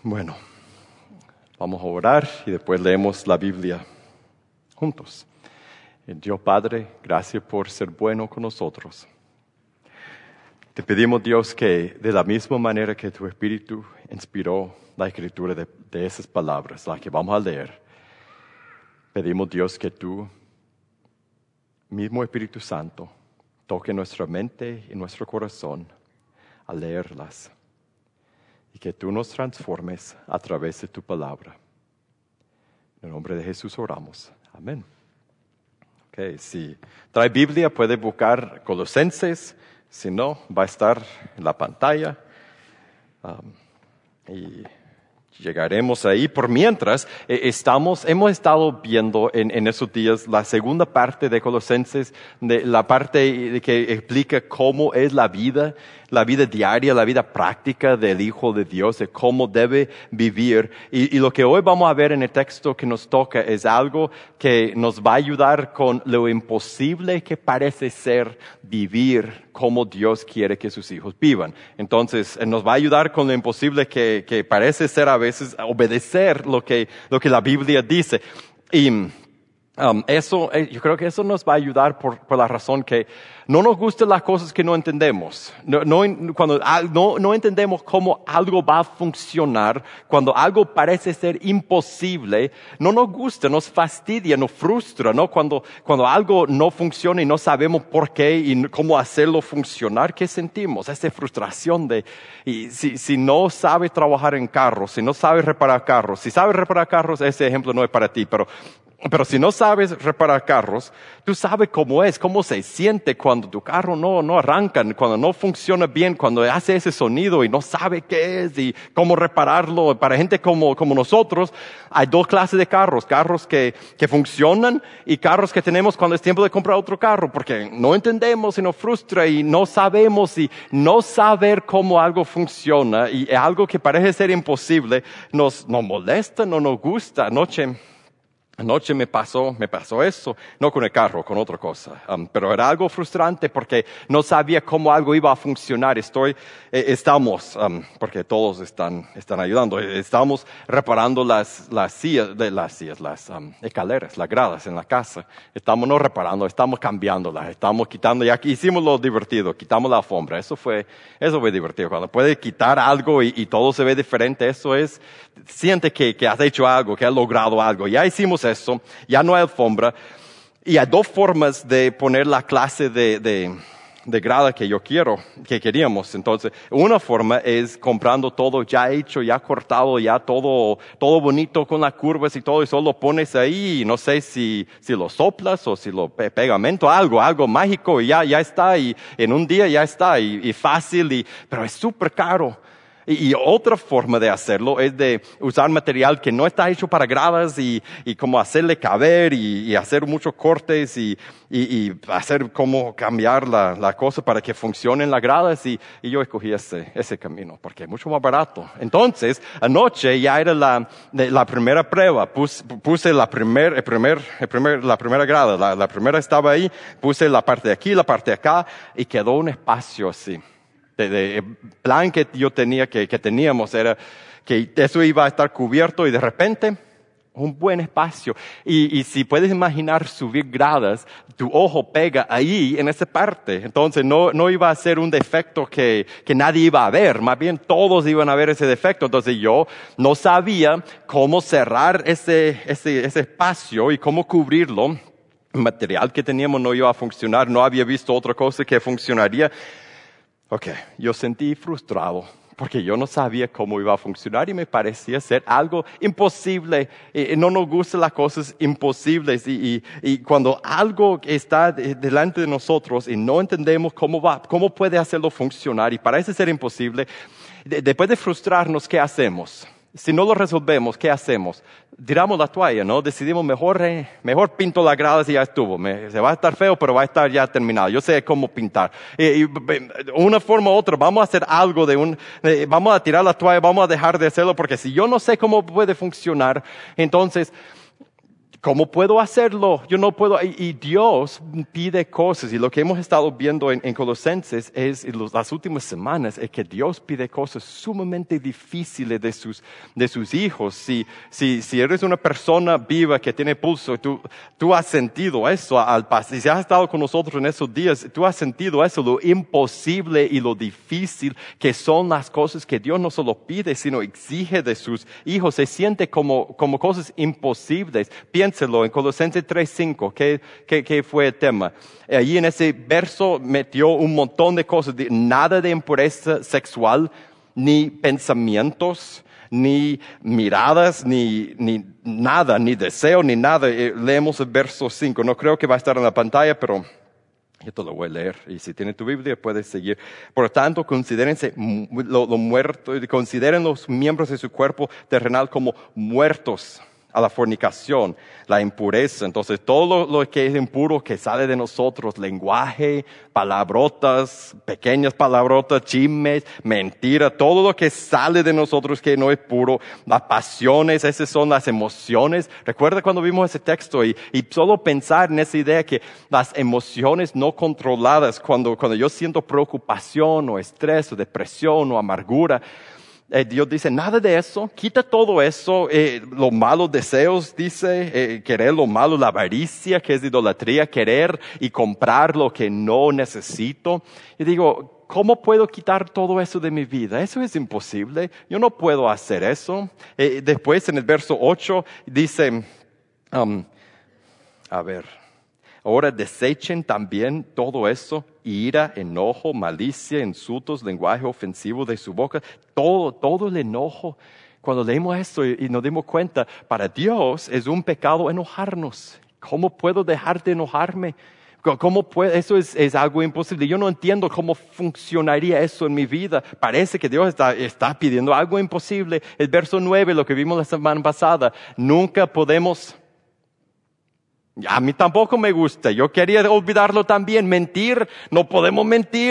Bueno, vamos a orar y después leemos la Biblia juntos. Dios Padre, gracias por ser bueno con nosotros. Te pedimos, Dios, que de la misma manera que tu Espíritu inspiró la escritura de esas palabras, las que vamos a leer, pedimos, Dios, que tú, mismo Espíritu Santo, toque nuestra mente y nuestro corazón al leerlas y que tú nos transformes a través de tu palabra. En el nombre de Jesús oramos. Amén. Okay, si trae Biblia, puede buscar Colosenses. Si no, va a estar en la pantalla. Y llegaremos ahí. Por mientras, hemos estado viendo en esos días la segunda parte de Colosenses, de la parte que explica cómo es la vida diaria, la vida práctica del Hijo de Dios, de cómo debe vivir. Y lo que hoy vamos a ver en el texto que nos toca es algo que nos va a ayudar con lo imposible que parece ser vivir como Dios quiere que sus hijos vivan. Entonces, nos va a ayudar con lo imposible que parece ser a veces obedecer lo que la Biblia dice. Y yo creo que eso nos va a ayudar por la razón que no nos gustan las cosas que no entendemos. Cuando no entendemos cómo algo va a funcionar, cuando algo parece ser imposible, no nos gusta, nos fastidia, nos frustra, ¿no? Cuando algo no funciona y no sabemos por qué y cómo hacerlo funcionar, ¿qué sentimos? Esa frustración si no sabes trabajar en carros, si no sabes reparar carros, si sabes reparar carros, ese ejemplo no es para ti, pero si no sabes reparar carros, tú sabes cómo se siente cuando tu carro no arranca, cuando no funciona bien, cuando hace ese sonido y no sabe qué es y cómo repararlo. Para gente como nosotros, hay dos clases de carros que funcionan y carros que tenemos cuando es tiempo de comprar otro carro, porque no entendemos y nos frustra y no sabemos y no saber cómo algo funciona y algo que parece ser imposible nos molesta, no nos gusta. Anoche me pasó eso, no con el carro, con otra cosa, pero era algo frustrante porque no sabía cómo algo iba a funcionar. Estamos, porque todos están ayudando, estamos reparando las escaleras, las gradas en la casa. Estamos no reparando, estamos cambiándolas, estamos quitando, ya hicimos lo divertido, quitamos la alfombra. Eso fue divertido. Cuando puedes quitar algo y todo se ve diferente, siente que has hecho algo, que has logrado algo. Ya hicimos eso, ya no hay alfombra. Y hay dos formas de poner la clase de grada que queríamos. Entonces, una forma es comprando todo ya hecho, ya cortado, ya todo bonito con las curvas y todo, y solo pones ahí, y no sé si lo soplas o si lo pegamento, algo mágico, y ya está, y en un día ya está, y fácil, pero es súper caro. Y otra forma de hacerlo es de usar material que no está hecho para gradas y como hacerle caber y hacer muchos cortes y hacer como cambiar la cosa para que funcionen las gradas y yo escogí ese camino porque es mucho más barato. Entonces, anoche ya era la primera prueba. Puse la primera grada, la primera estaba ahí, puse la parte de aquí, la parte de acá y quedó un espacio así. El plan que yo tenía, que teníamos, era que eso iba a estar cubierto y de repente un buen espacio. Y si puedes imaginar subir gradas, tu ojo pega ahí en esa parte. Entonces no iba a ser un defecto que nadie iba a ver, más bien todos iban a ver ese defecto. Entonces yo no sabía cómo cerrar ese espacio y cómo cubrirlo. El material que teníamos no iba a funcionar, no había visto otra cosa que funcionaría. Yo sentí frustrado porque yo no sabía cómo iba a funcionar y me parecía ser algo imposible. No nos gustan las cosas imposibles y cuando algo está delante de nosotros y no entendemos cómo puede hacerlo funcionar y parece ser imposible, después de frustrarnos, ¿qué hacemos? Si no lo resolvemos, ¿qué hacemos? Tiramos la toalla, ¿no? Decidimos mejor pinto las gradas y ya estuvo. Se va a estar feo, pero va a estar ya terminado. Yo sé cómo pintar. Una forma u otra, vamos a hacer algo vamos a tirar la toalla, vamos a dejar de hacerlo, porque si yo no sé cómo puede funcionar, entonces, ¿cómo puedo hacerlo? Yo no puedo. Y Dios pide cosas. Y lo que hemos estado viendo en Colosenses las últimas semanas es que Dios pide cosas sumamente difíciles de sus hijos. Si eres una persona viva que tiene pulso, tú has sentido eso y si has estado con nosotros en esos días, tú has sentido eso, lo imposible y lo difícil que son las cosas que Dios no solo pide, sino exige de sus hijos. Se siente como cosas imposibles. Piénselo en Colosenses 3:5, ¿qué fue el tema? Allí en ese verso metió un montón de cosas, nada de impureza sexual, ni pensamientos, ni miradas, ni nada, ni deseo, ni nada. Leemos el verso 5, no creo que va a estar en la pantalla, pero yo te lo voy a leer, y si tienes tu Biblia puedes seguir. Por lo tanto, considérense lo muerto, consideren los miembros de su cuerpo terrenal como muertos a la fornicación, la impureza. Entonces, todo lo que es impuro que sale de nosotros, lenguaje, palabrotas, pequeñas palabrotas, chismes, mentira, todo lo que sale de nosotros que no es puro, las pasiones, esas son las emociones. Recuerda cuando vimos ese texto y solo pensar en esa idea que las emociones no controladas, cuando yo siento preocupación o estrés o depresión o amargura, Dios dice, nada de eso, quita todo eso, los malos deseos, dice, querer lo malo, la avaricia, que es idolatría, querer y comprar lo que no necesito. Y digo, ¿cómo puedo quitar todo eso de mi vida? Eso es imposible, yo no puedo hacer eso. Después en el verso 8 dice, ahora desechen también todo eso, ira, enojo, malicia, insultos, lenguaje ofensivo de su boca, todo el enojo. Cuando leemos esto y nos dimos cuenta, para Dios es un pecado enojarnos. ¿Cómo puedo dejar de enojarme? Eso es algo imposible. Yo no entiendo cómo funcionaría eso en mi vida. Parece que Dios está pidiendo algo imposible. El verso 9, lo que vimos la semana pasada, nunca podemos... A mí tampoco me gusta, yo quería olvidarlo también, mentir, no podemos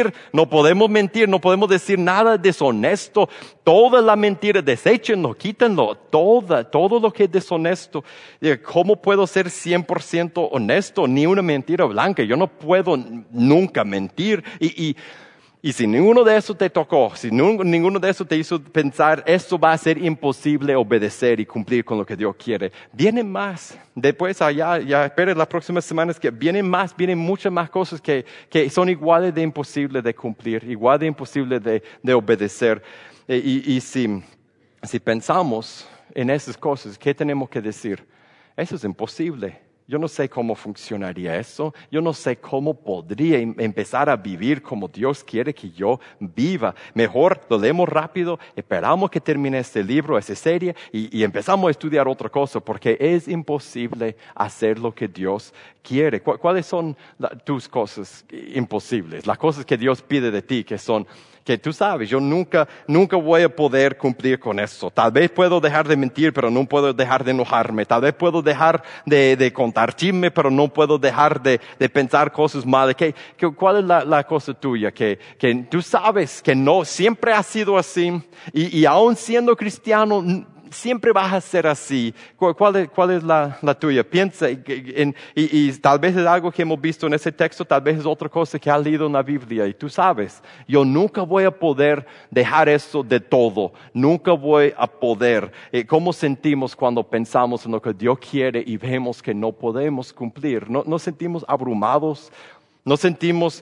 decir nada deshonesto, toda la mentira, deséchenlo, quítenlo, todo lo que es deshonesto. ¿Cómo puedo ser 100% honesto? Ni una mentira blanca, yo no puedo nunca mentir y si ninguno de eso te tocó, si ninguno de eso te hizo pensar, esto va a ser imposible obedecer y cumplir con lo que Dios quiere. Vienen más. Después ya esperen las próximas semanas que vienen muchas más cosas que son iguales de imposibles de cumplir, igual de imposibles de obedecer. Y si pensamos en esas cosas, ¿qué tenemos que decir? Eso es imposible. Yo no sé cómo funcionaría eso. Yo no sé cómo podría empezar a vivir como Dios quiere que yo viva. Mejor lo leemos rápido, esperamos que termine este libro, esta serie, y empezamos a estudiar otra cosa, porque es imposible hacer lo que Dios quiere. ¿Cuáles son tus cosas imposibles? Las cosas que Dios pide de ti, que tú sabes, yo nunca voy a poder cumplir con eso. Tal vez puedo dejar de mentir, pero no puedo dejar de enojarme. Tal vez puedo dejar de contar chisme, pero no puedo dejar de pensar cosas malas. ¿Cuál es la cosa tuya? Que tú sabes que no, siempre ha sido así. Y aún siendo cristiano, siempre vas a ser así. ¿Cuál es la tuya? Piensa, y tal vez es algo que hemos visto en ese texto, tal vez es otra cosa que has leído en la Biblia. Y tú sabes, yo nunca voy a poder dejar eso de todo. Nunca voy a poder. ¿Cómo sentimos cuando pensamos en lo que Dios quiere y vemos que no podemos cumplir? ¿No sentimos abrumados? ¿No sentimos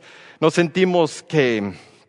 que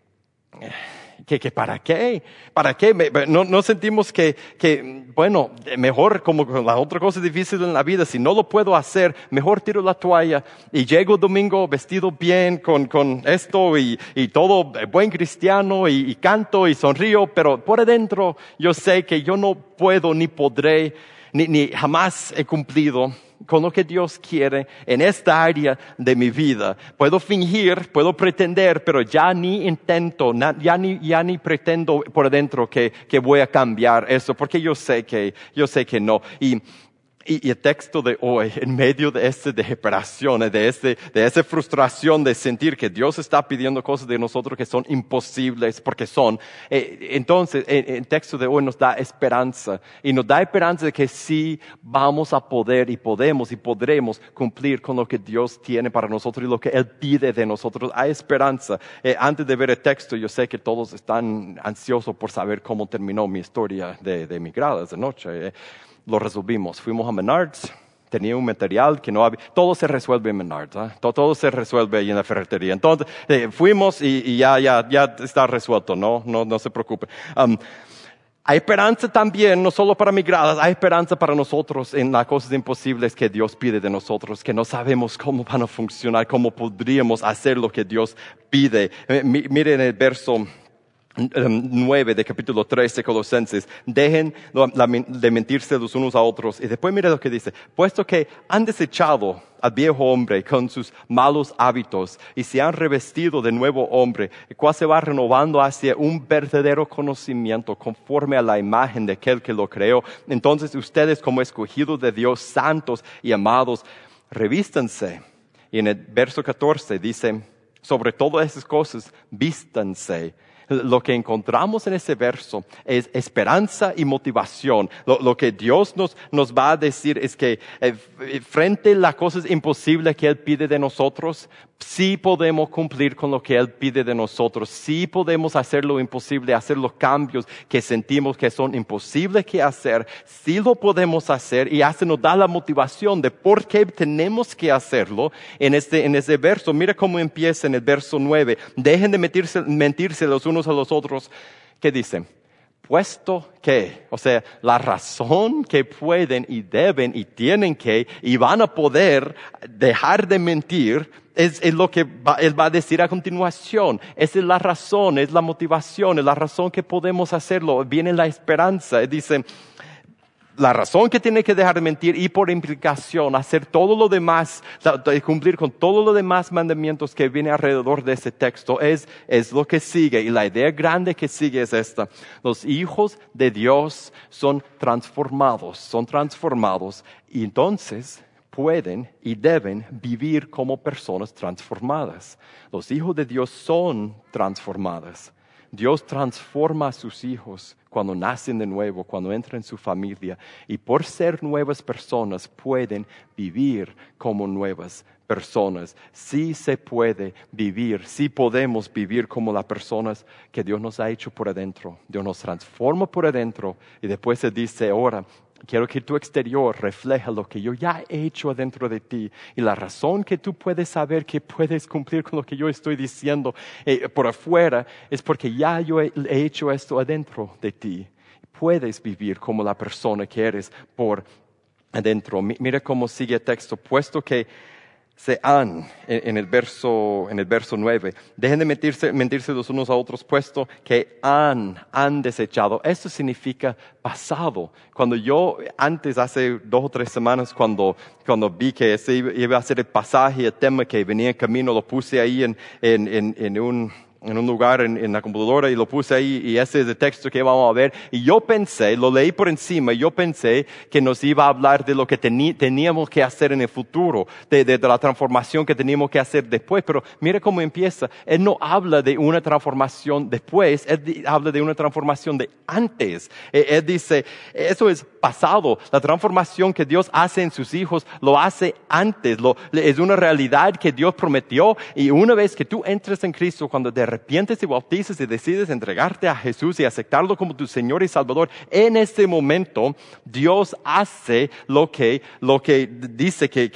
¿para qué? ¿Para qué? No sentimos que, bueno, mejor como con las otras cosas difíciles en la vida, si no lo puedo hacer, mejor tiro la toalla y llego domingo vestido bien con esto y todo buen cristiano y canto y sonrío, pero por adentro yo sé que yo no puedo ni podré, ni jamás he cumplido con lo que Dios quiere en esta área de mi vida. Puedo fingir, puedo pretender, pero ya ni intento, ya ni pretendo por dentro que voy a cambiar eso, porque yo sé que no. Y Y el texto de hoy, en medio de esta desesperación, de esa frustración de sentir que Dios está pidiendo cosas de nosotros que son imposibles, porque son, entonces el texto de hoy nos da esperanza. Y nos da esperanza de que sí vamos a poder y podemos y podremos cumplir con lo que Dios tiene para nosotros y lo que Él pide de nosotros. Hay esperanza. Antes de ver el texto, yo sé que todos están ansiosos por saber cómo terminó mi historia de emigradas de noche. Lo resolvimos. Fuimos a Menards, tenía un material que no había. Todo se resuelve en Menards, ¿eh? Todo se resuelve ahí en la ferretería. Entonces, fuimos y ya está resuelto, no se preocupe. Hay esperanza también, no solo para migradas, hay esperanza para nosotros en las cosas imposibles que Dios pide de nosotros, que no sabemos cómo van a funcionar, cómo podríamos hacer lo que Dios pide. Miren el verso 9 de capítulo 3 de Colosenses. Dejen de mentirse los unos a otros. Y después mire lo que dice. Puesto que han desechado al viejo hombre con sus malos hábitos y se han revestido de nuevo hombre, el cual se va renovando hacia un verdadero conocimiento conforme a la imagen de aquel que lo creó. Entonces ustedes, como escogidos de Dios, santos y amados, revístanse. Y en el verso 14 dice, sobre todas esas cosas, vístanse. Lo que encontramos en ese verso es esperanza y motivación. Lo que Dios nos va a decir es que frente a las cosas imposibles que Él pide de nosotros, sí podemos cumplir con lo que Él pide de nosotros. Sí podemos hacer lo imposible, hacer los cambios que sentimos que son imposibles que hacer. Sí lo podemos hacer y nos da la motivación de por qué tenemos que hacerlo en ese verso. Mira cómo empieza en el verso 9. Dejen de mentirse los unos a los otros. ¿Qué dicen? Puesto que, o sea, la razón que pueden y deben y tienen que y van a poder dejar de mentir es lo que Él va a decir a continuación. Esa es la razón, es la motivación, es la razón que podemos hacerlo. Viene la esperanza. Él dice, la razón que tiene que dejar de mentir y por implicación hacer todo lo demás, cumplir con todos los demás mandamientos que viene alrededor de ese texto es lo que sigue. Y la idea grande que sigue es esta. Los hijos de Dios son transformados y entonces pueden y deben vivir como personas transformadas. Los hijos de Dios son transformados. Dios transforma a sus hijos cuando nacen de nuevo, cuando entran en su familia. Y por ser nuevas personas pueden vivir como nuevas personas. Sí se puede vivir, sí podemos vivir como las personas que Dios nos ha hecho por adentro. Dios nos transforma por adentro y después se dice, ahora, quiero que tu exterior refleje lo que yo ya he hecho adentro de ti. Y la razón que tú puedes saber que puedes cumplir con lo que yo estoy diciendo por afuera es porque ya yo he hecho esto adentro de ti. Puedes vivir como la persona que eres por adentro. Mira cómo sigue el texto. Puesto que se han, en el verso 9, dejen de mentirse los unos a otros, puesto que han desechado. Eso significa pasado. Cuando yo antes, hace 2 o 3 semanas, cuando vi que ese iba a ser el pasaje, el tema que venía en camino, lo puse ahí en un lugar en la computadora y lo puse ahí y ese es el texto que vamos a ver. Y yo pensé, lo leí por encima, y yo pensé que nos iba a hablar de lo que teníamos que hacer en el futuro, de la transformación que teníamos que hacer después. Pero mira cómo empieza. Él no habla de una transformación después, él habla de una transformación de antes. Él dice, eso es pasado. La transformación que Dios hace en sus hijos lo hace antes. Es una realidad que Dios prometió y una vez que tú entres en Cristo, cuando te arrepientes y bautizas y decides entregarte a Jesús y aceptarlo como tu Señor y Salvador, en ese momento Dios hace lo que dice que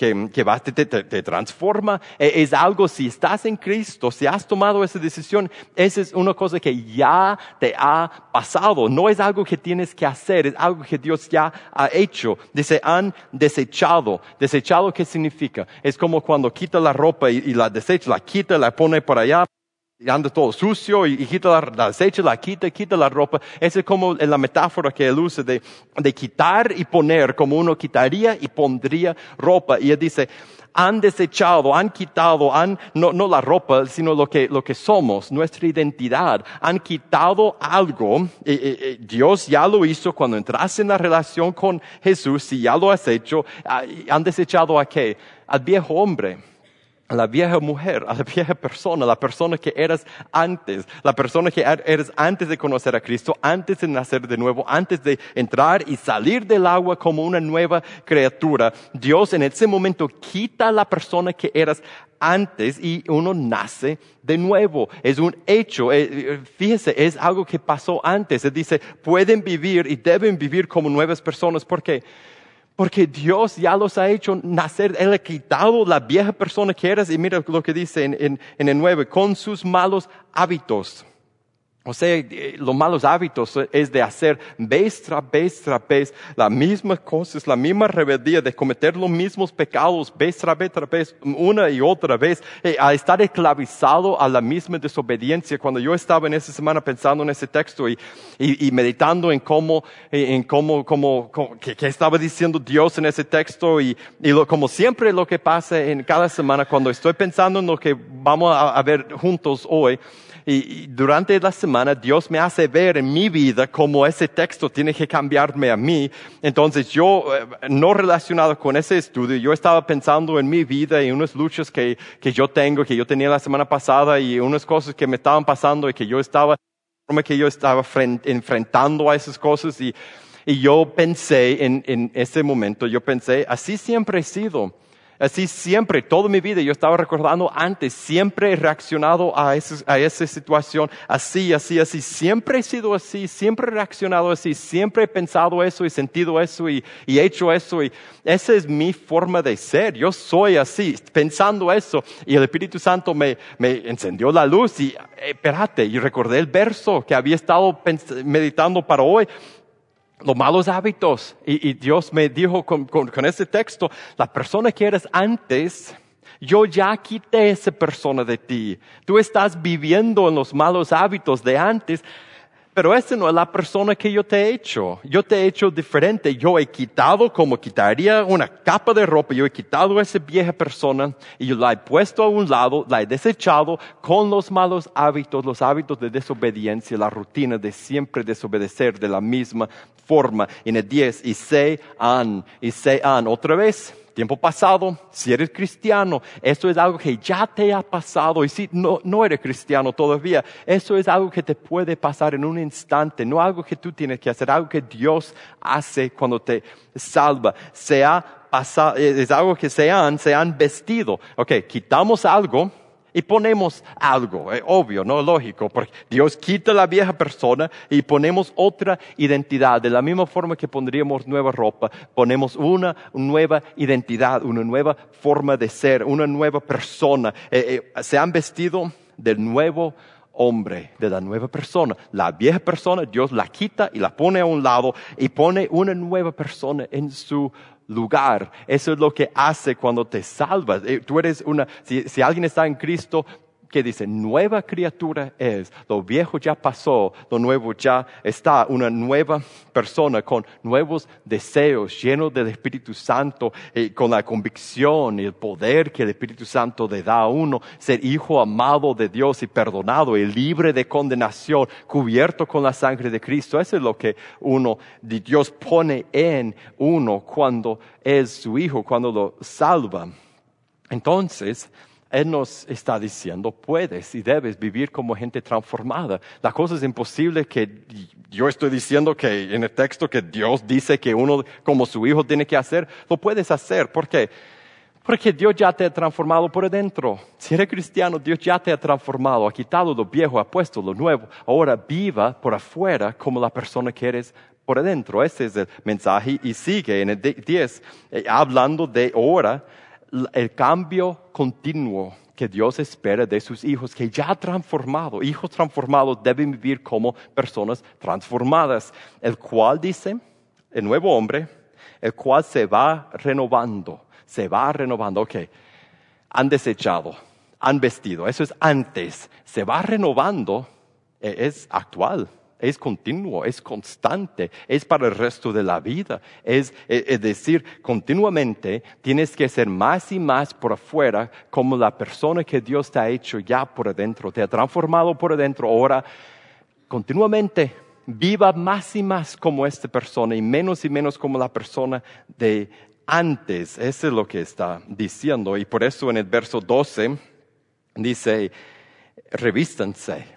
te transforma. Es algo, si estás en Cristo, si has tomado esa decisión, esa es una cosa que ya te ha pasado. No es algo que tienes que hacer, es algo que Dios ya ha hecho. Dice, han desechado. ¿Desechado qué significa? Es como cuando quita la ropa y la desecha, la quita, la pone por allá. anda todo sucio y quita la desecha, quita la ropa. Esa es como la metáfora que él usa de quitar y poner, como uno quitaría y pondría ropa. Y él dice, han desechado, han quitado, no la ropa, sino lo que somos, nuestra identidad. Han quitado algo. Dios ya lo hizo cuando entras en la relación con Jesús, si ya lo has hecho. Han desechado ¿a qué? Al viejo hombre, a la vieja mujer, a la vieja persona, la persona que eras antes, la persona que eres antes de conocer a Cristo, antes de nacer de nuevo, antes de entrar y salir del agua como una nueva criatura. Dios en ese momento quita a la persona que eras antes y uno nace de nuevo. Es un hecho, fíjese, es algo que pasó antes. Él dice, pueden vivir y deben vivir como nuevas personas. ¿Por qué? Porque Dios ya los ha hecho nacer. Él ha quitado la vieja persona que eras. Y mira lo que dice en el 9. Con sus malos hábitos. O sea, los malos hábitos es de hacer vez tras vez las mismas cosas, la misma rebeldía, de cometer los mismos pecados vez tras vez, una y otra vez, a estar esclavizado a la misma desobediencia. Cuando yo estaba en esa semana pensando en ese texto y meditando en qué estaba diciendo Dios en ese texto y como siempre lo que pasa en cada semana cuando estoy pensando en lo que vamos a ver juntos hoy, y durante la semana Dios me hace ver en mi vida cómo ese texto tiene que cambiarme a mí. Entonces yo, no relacionado con ese estudio, yo estaba pensando en mi vida y unas luchas que yo tenía la semana pasada y unas cosas que me estaban pasando y que yo estaba enfrentando a esas cosas y yo pensé en ese momento, así siempre he sido. Así siempre, toda mi vida, yo estaba recordando antes, siempre he reaccionado a esa situación, así, siempre he sido así, siempre he reaccionado así, siempre he pensado eso y sentido eso y hecho eso y esa es mi forma de ser, yo soy así, pensando eso y el Espíritu Santo me encendió la luz y espérate, y recordé el verso que había estado meditando para hoy. Los malos hábitos. Y Dios me dijo con ese texto, la persona que eres antes, yo ya quité esa persona de ti. Tú estás viviendo en los malos hábitos de antes, pero esa no es la persona que yo te he hecho. Yo te he hecho diferente. Yo he quitado, como quitaría una capa de ropa, yo he quitado a esa vieja persona y yo la he puesto a un lado, la he desechado con los malos hábitos, los hábitos de desobediencia, la rutina de siempre desobedecer de la misma forma. En el 10, y sean, otra vez. Tiempo pasado, si eres cristiano, esto es algo que ya te ha pasado. Y si no eres cristiano todavía, eso es algo que te puede pasar en un instante. No algo que tú tienes que hacer, algo que Dios hace cuando te salva. Es algo que se han vestido. Ok, quitamos algo y ponemos algo, obvio, no lógico, porque Dios quita la vieja persona y ponemos otra identidad. De la misma forma que pondríamos nueva ropa, ponemos una nueva identidad, una nueva forma de ser, una nueva persona. Se han vestido del nuevo hombre, de la nueva persona. La vieja persona, Dios la quita y la pone a un lado y pone una nueva persona en su lugar. Eso es lo que hace cuando te salvas. Tú eres si alguien está en Cristo, que dice, nueva criatura es, lo viejo ya pasó, lo nuevo ya está, una nueva persona con nuevos deseos, lleno del Espíritu Santo, con la convicción y el poder que el Espíritu Santo le da a uno, ser hijo amado de Dios y perdonado y libre de condenación, cubierto con la sangre de Cristo. Eso es lo que Dios pone en uno cuando es su hijo, cuando lo salva. Entonces, Él nos está diciendo, puedes y debes vivir como gente transformada. La cosa es imposible que yo estoy diciendo que en el texto que Dios dice que uno como su hijo tiene que hacer, lo puedes hacer. ¿Por qué? Porque Dios ya te ha transformado por dentro. Si eres cristiano, Dios ya te ha transformado, ha quitado lo viejo, ha puesto lo nuevo. Ahora viva por afuera como la persona que eres por adentro. Ese es el mensaje y sigue en el 10, hablando de ahora, el cambio continuo que Dios espera de sus hijos que ya ha transformado. Hijos transformados deben vivir como personas transformadas. El cual dice, el nuevo hombre, el cual se va renovando. Ok, han desechado, han vestido. Eso es antes. Se va renovando, es actual. Es continuo, es constante, es para el resto de la vida. Es decir, continuamente tienes que ser más y más por afuera como la persona que Dios te ha hecho ya por adentro, te ha transformado por adentro. Ahora, continuamente, viva más y más como esta persona y menos como la persona de antes. Eso es lo que está diciendo. Y por eso en el verso 12 dice, revístanse.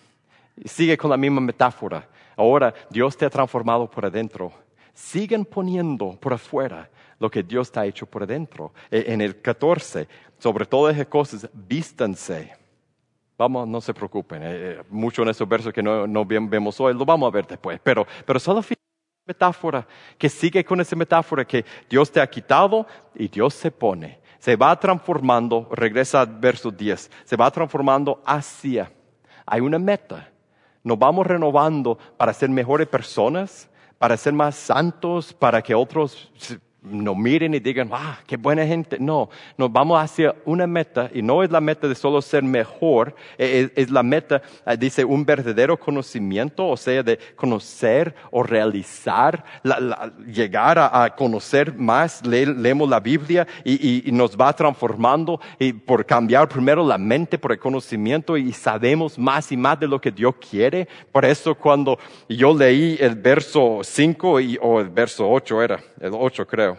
Y sigue con la misma metáfora. Ahora Dios te ha transformado por adentro. Siguen poniendo por afuera lo que Dios te ha hecho por adentro. En el 14, sobre todas esas cosas, vístanse. Vamos, no se preocupen. Mucho en esos versos que no vemos hoy, lo vamos a ver después. Pero solo metáfora que sigue con esa metáfora que Dios te ha quitado y Dios se pone. Se va transformando, regresa al verso 10, se va transformando hacia. Hay una meta. Nos vamos renovando para ser mejores personas, para ser más santos, para que otros nos miren y digan, qué buena gente. No, nos vamos hacia una meta y no es la meta de solo ser mejor, es la meta, dice, un verdadero conocimiento, o sea, de conocer o realizar, llegar a conocer más, leemos la Biblia y nos va transformando y por cambiar primero la mente por el conocimiento y sabemos más y más de lo que Dios quiere. Por eso cuando yo leí el verso 5 o el verso 8 era, el 8 creo,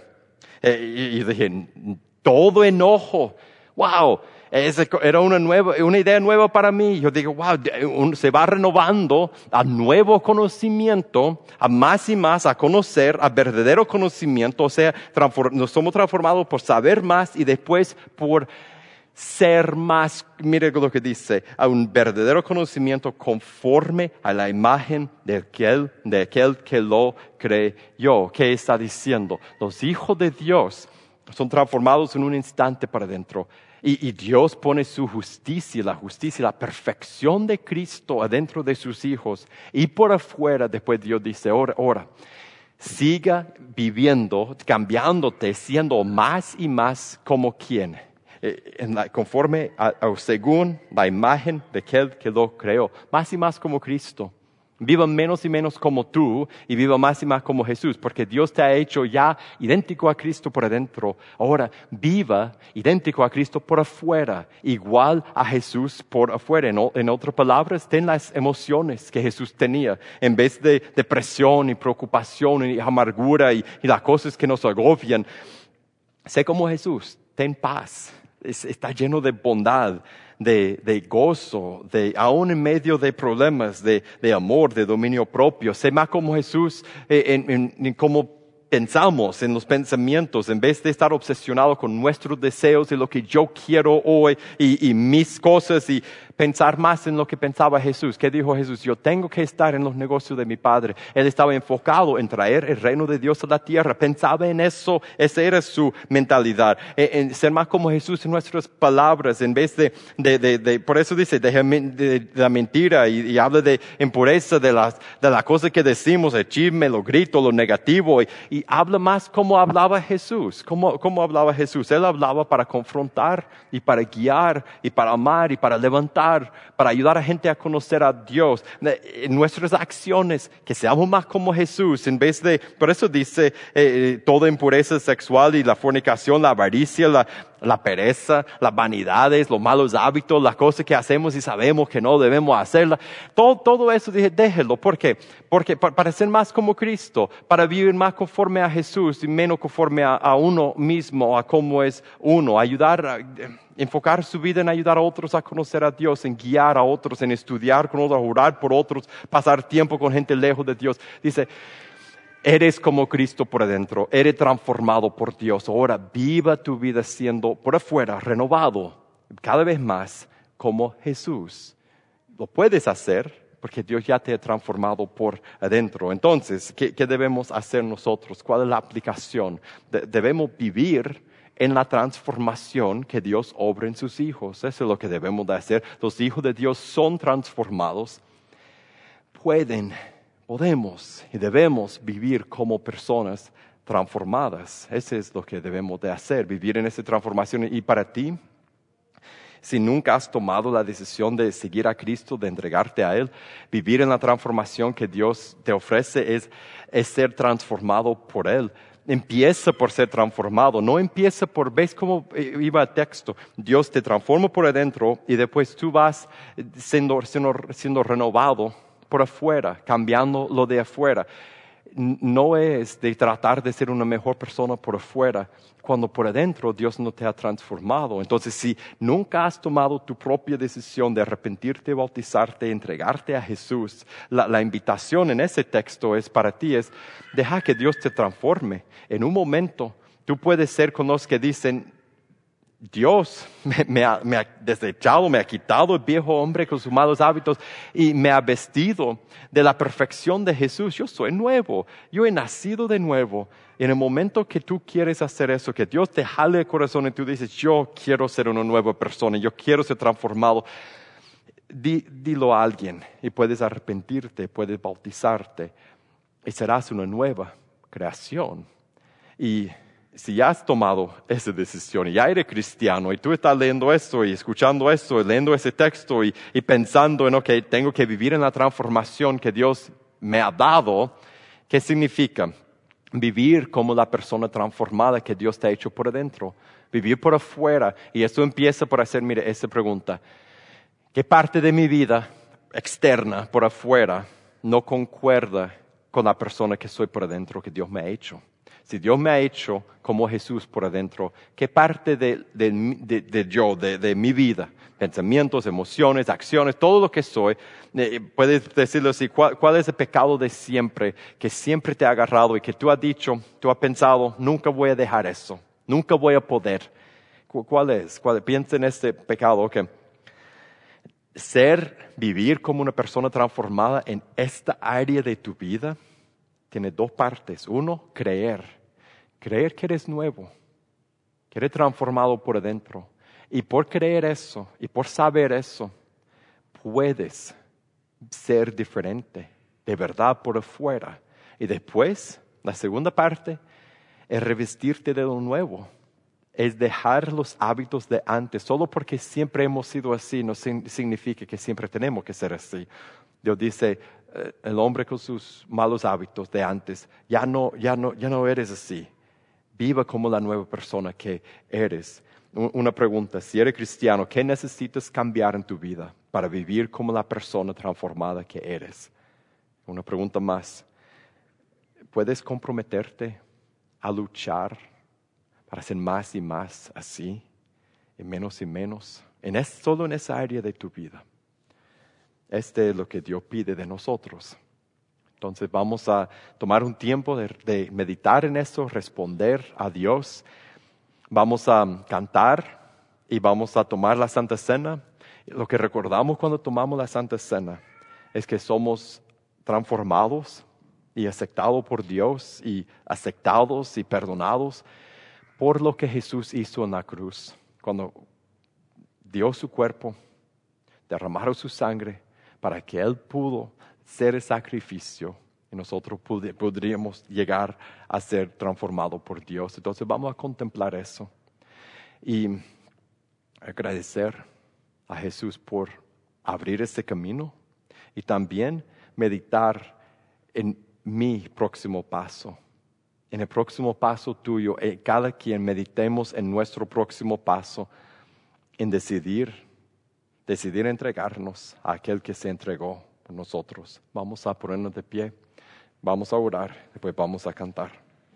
y dije, todo enojo, wow, era una idea nueva para mí. Yo digo, wow, se va renovando a nuevo conocimiento, a más y más, a conocer, a verdadero conocimiento. O sea, nos somos transformados por saber más y después por ser más, mire lo que dice, a un verdadero conocimiento conforme a la imagen de aquel que lo creyó. ¿Qué está diciendo? Los hijos de Dios son transformados en un instante para adentro. Y Dios pone su justicia, la perfección de Cristo adentro de sus hijos. Y por afuera, después Dios dice, ahora, siga viviendo, cambiándote, siendo más y más como quien. Conforme según la imagen de aquel que lo creó. Más y más como Cristo. Viva menos y menos como tú y viva más y más como Jesús, porque Dios te ha hecho ya idéntico a Cristo por adentro. Ahora viva idéntico a Cristo por afuera, igual a Jesús por afuera. En otras palabras, ten las emociones que Jesús tenía. En vez de depresión y preocupación y amargura y las cosas que nos agobian, sé como Jesús, ten paz. Está lleno de bondad, de gozo, aún en medio de problemas, de amor, de dominio propio. Sé más como Jesús en cómo pensamos, en los pensamientos, en vez de estar obsesionado con nuestros deseos y lo que yo quiero hoy y mis cosas y pensar más en lo que pensaba Jesús. ¿Qué dijo Jesús? Yo tengo que estar en los negocios de mi Padre. Él estaba enfocado en traer el reino de Dios a la tierra. Pensaba en eso. Esa era su mentalidad. En ser más como Jesús en nuestras palabras, en vez de por eso dice, de la mentira y habla de impureza, de la cosa que decimos, el chisme, lo grito, lo negativo, y habla más como hablaba Jesús. ¿Cómo hablaba Jesús? Él hablaba para confrontar y para guiar y para amar y para levantar, para ayudar a gente a conocer a Dios. En nuestras acciones, que seamos más como Jesús, en vez de, por eso dice, toda impureza sexual y la fornicación, la avaricia, la pereza, las vanidades, los malos hábitos, las cosas que hacemos y sabemos que no debemos hacerlas. Todo eso dije, déjelo. ¿Por qué? Porque para ser más como Cristo, para vivir más conforme a Jesús y menos conforme a uno mismo, a cómo es uno, enfocar su vida en ayudar a otros a conocer a Dios, en guiar a otros, en estudiar con otros, orar por otros, pasar tiempo con gente lejos de Dios. Dice, eres como Cristo por adentro, eres transformado por Dios. Ahora viva tu vida siendo por afuera renovado, cada vez más como Jesús. Lo puedes hacer porque Dios ya te ha transformado por adentro. Entonces, ¿qué debemos hacer nosotros? ¿Cuál es la aplicación? Debemos vivir en la transformación que Dios obra en sus hijos. Eso es lo que debemos de hacer. Los hijos de Dios son transformados. Podemos y debemos vivir como personas transformadas. Eso es lo que debemos de hacer, vivir en esa transformación. Y para ti, Si nunca has tomado la decisión de seguir a Cristo, de entregarte a Él, vivir en la transformación que Dios te ofrece es ser transformado por Él. Empieza por ser transformado, no empieza por, ¿ves cómo iba el texto? Dios te transforma por adentro y después tú vas siendo renovado por afuera, cambiando lo de afuera. No es de tratar de ser una mejor persona por afuera, cuando por adentro Dios no te ha transformado. Entonces, si nunca has tomado tu propia decisión de arrepentirte, bautizarte, entregarte a Jesús, la invitación en ese texto es para ti, es deja que Dios te transforme. En un momento, tú puedes ser con los que dicen, Dios me ha desechado, me ha quitado el viejo hombre con sus malos hábitos y me ha vestido de la perfección de Jesús. Yo soy nuevo, yo he nacido de nuevo. Y en el momento que tú quieres hacer eso, que Dios te jale el corazón y tú dices, yo quiero ser una nueva persona, yo quiero ser transformado, dilo a alguien y puedes arrepentirte, puedes bautizarte y serás una nueva creación. Y si ya has tomado esa decisión y ya eres cristiano y tú estás leyendo esto y escuchando esto y leyendo ese texto y pensando en, ok, tengo que vivir en la transformación que Dios me ha dado, ¿qué significa? Vivir como la persona transformada que Dios te ha hecho por adentro, vivir por afuera. Y esto empieza por hacer, mire, esa pregunta. ¿Qué parte de mi vida externa, por afuera, no concuerda con la persona que soy por adentro que Dios me ha hecho? Si Dios me ha hecho como Jesús por adentro, ¿qué parte de mi vida, pensamientos, emociones, acciones, todo lo que soy, puedes decirlo así, cuál es el pecado de siempre, que siempre te ha agarrado y que tú has dicho, tú has pensado, nunca voy a dejar eso, nunca voy a poder? ¿Cuál es? Piensa en este pecado, que vivir como una persona transformada en esta área de tu vida tiene dos partes. Uno, creer que eres nuevo, que eres transformado por adentro. Y por creer eso, y por saber eso, puedes ser diferente, de verdad por afuera. Y después, la segunda parte, es revestirte de lo nuevo. Es dejar los hábitos de antes. Solo porque siempre hemos sido así, no significa que siempre tenemos que ser así. Dios dice, el hombre con sus malos hábitos de antes, ya no eres así. Viva como la nueva persona que eres. Una pregunta, si eres cristiano, ¿qué necesitas cambiar en tu vida para vivir como la persona transformada que eres? Una pregunta más, ¿puedes comprometerte a luchar para ser más y más así, y menos, solo en esa área de tu vida? Este es lo que Dios pide de nosotros. Entonces vamos a tomar un tiempo de meditar en eso, responder a Dios. Vamos a cantar y vamos a tomar la Santa Cena. Lo que recordamos cuando tomamos la Santa Cena es que somos transformados y aceptados por Dios y aceptados y perdonados por lo que Jesús hizo en la cruz. Cuando dio su cuerpo, derramaron su sangre para que Él pudo ser el sacrificio y nosotros podríamos llegar a ser transformados por Dios. Entonces vamos a contemplar eso y agradecer a Jesús por abrir este camino y también meditar en mi próximo paso. En el próximo paso tuyo, cada quien meditemos en nuestro próximo paso, en decidir entregarnos a aquel que se entregó por nosotros. Vamos a ponernos de pie, vamos a orar, después vamos a cantar.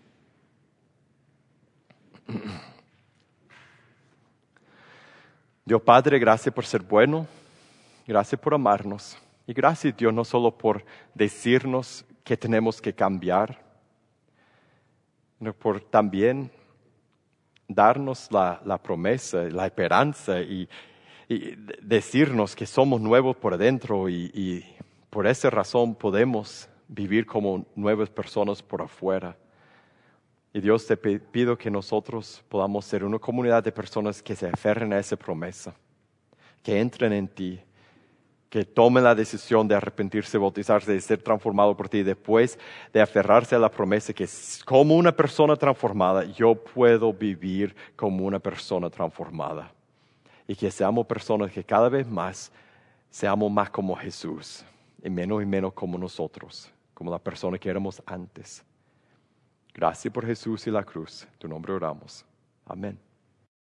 Dios Padre, gracias por ser bueno, gracias por amarnos y gracias Dios no solo por decirnos que tenemos que cambiar, sino por también darnos la promesa, la esperanza y decirnos que somos nuevos por adentro y por esa razón podemos vivir como nuevas personas por afuera. Y Dios, te pido que nosotros podamos ser una comunidad de personas que se aferren a esa promesa, que entren en ti, que tomen la decisión de arrepentirse, bautizarse, de ser transformado por ti, después de aferrarse a la promesa que como una persona transformada, yo puedo vivir como una persona transformada. y que seamos personas que cada vez más seamos más como Jesús y menos como nosotros, como la persona que éramos antes. Gracias por Jesús y la cruz. En tu nombre oramos. Amén.